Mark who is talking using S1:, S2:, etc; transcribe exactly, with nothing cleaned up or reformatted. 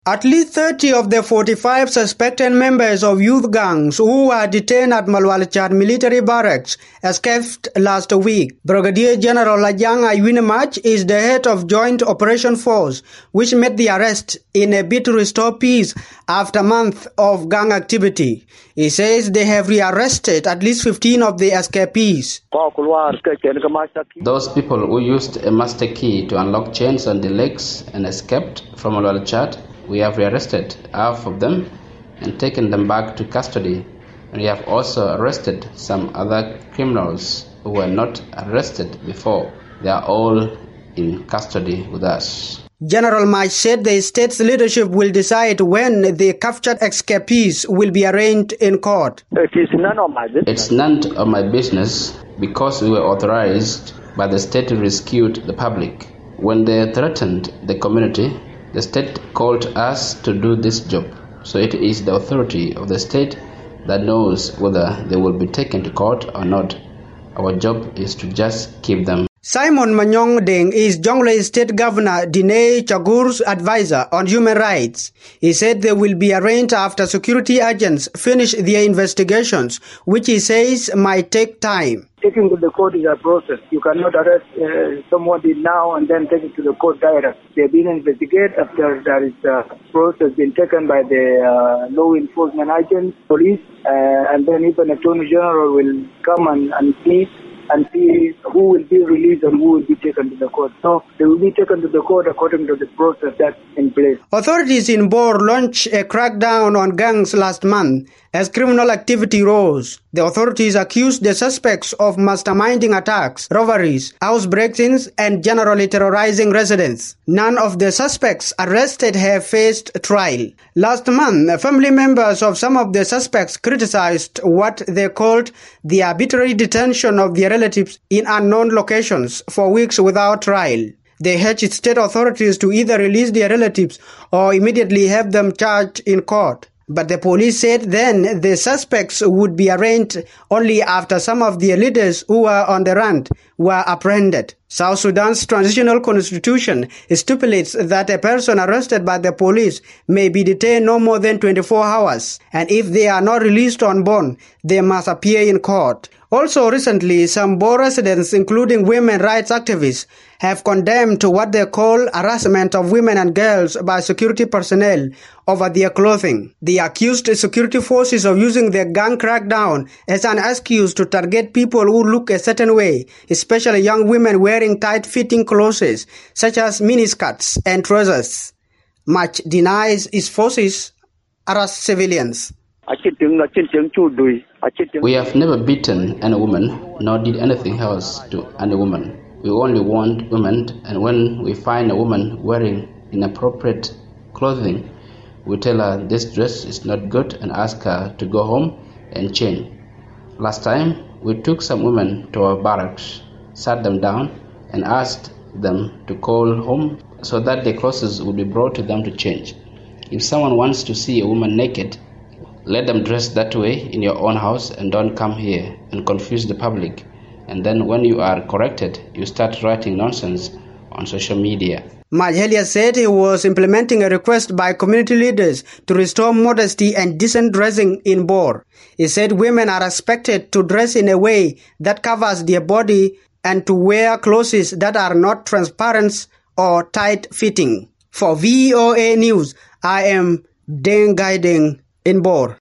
S1: At least thirty of the forty-five suspected members of youth gangs who were detained at Malwalachad military barracks escaped last week. Brigadier General Lajang Ayuinimach is the head of Joint Operation Force, which made the arrest in a bid to restore peace after months of gang activity. He says they have rearrested at least fifteen of the escapees.
S2: Those people who used a master key to unlock chains on the legs and escaped from Malwalachad, we have rearrested half of them and taken them back to custody. And we have also arrested some other criminals who were not arrested before. They are all in custody with us.
S1: General Mach said the state's leadership will decide when the captured escapees will be arraigned in court.
S3: It is none of my business.
S2: It's none of my business because we were authorized by the state to rescue the public. When they threatened the community, the state called us to do this job. So it is the authority of the state that knows whether they will be taken to court or not. Our job is to just keep them.
S1: Simon Manyong Deng is Jonglei State Governor Dinei Chagur's advisor on human rights. He said they will be arraigned after security agents finish their investigations, which he says might take time.
S3: Taking to the court is a process. You cannot arrest uh, somebody now and then take it to the court direct. They've been investigated after there is a process been taken by the uh, law enforcement agents, police, uh, and then even Attorney General will come and, and see and see who will be released and who will be taken to the court. So they will be taken to the court according to the process that's in place.
S1: Authorities in Bor launched a crackdown on gangs last month as criminal activity rose. The authorities accused the suspects of masterminding attacks, robberies, house break-ins, and generally terrorizing residents. None of the suspects arrested have faced trial. Last month, family members of some of the suspects criticized what they called the arbitrary detention of their relatives in unknown locations for weeks without trial. They urged state authorities to either release their relatives or immediately have them charged in court. But the police said then the suspects would be arraigned only after some of their leaders who were on the run were apprehended. South Sudan's transitional constitution stipulates that a person arrested by the police may be detained no more than twenty-four hours, and if they are not released on bond, they must appear in court. Also recently, some Bor residents, including women rights activists, have condemned what they call harassment of women and girls by security personnel over their clothing. They accused the security forces of using the gang crackdown as an excuse to target people who look a certain way, especially young women wearing tight-fitting clothes such as miniskirts and trousers. Mach denies its forces harass civilians.
S2: We have never beaten any woman, nor did anything else to any woman. We only want women, and when we find a woman wearing inappropriate clothing, we tell her this dress is not good and ask her to go home and change. Last time, we took some women to our barracks, sat them down, and asked them to call home so that their clothes would be brought to them to change. If someone wants to see a woman naked, let them dress that way in your own house and don't come here and confuse the public. And then when you are corrected, you start writing nonsense on social media.
S1: Mach earlier said he was implementing a request by community leaders to restore modesty and decent dressing in Bor. He said women are expected to dress in a way that covers their body and to wear clothes that are not transparent or tight-fitting. For V O A News, I am Deng Gaideng in Bor.